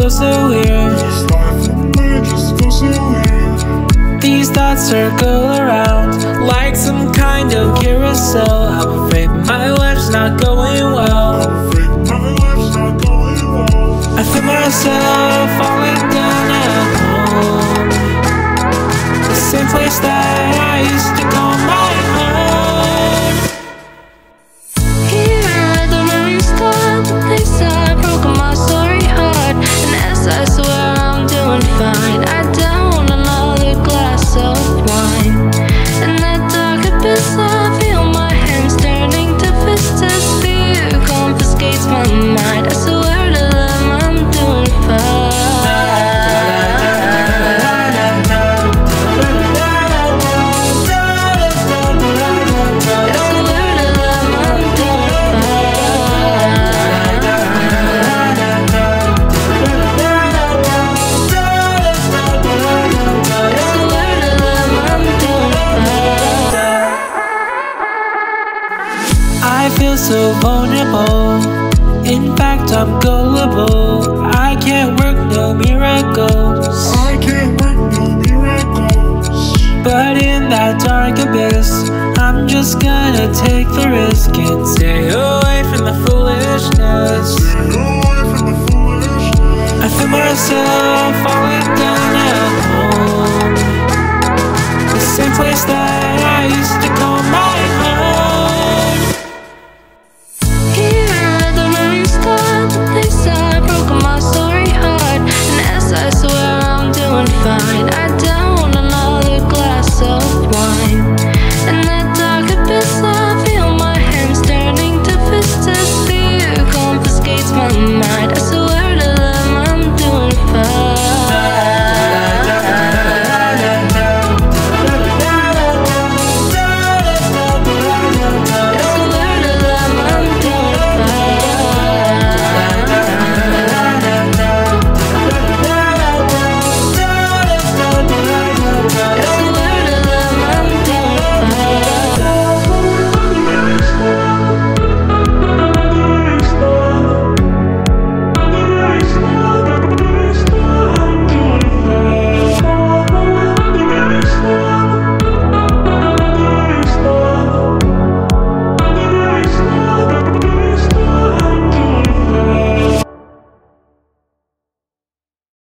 feels so weird. These thoughts circle around like some kind of carousel. I'm afraid my life's not going well. I feel myself falling down at home, the same place that I used to call my home. Here at the Morning Star, the place I broke my sorry heart. And as I swear I'm doing fine, I down another glass of wine. In that dark abyss I feel my hands turning to fists as fear confiscates my mind. I swear to them I'm doing fine. I feel so vulnerable. In fact, I'm gullible. I can't work no miracles. But in that dark abyss, I'm just gonna take the risk and stay away from the foolishness.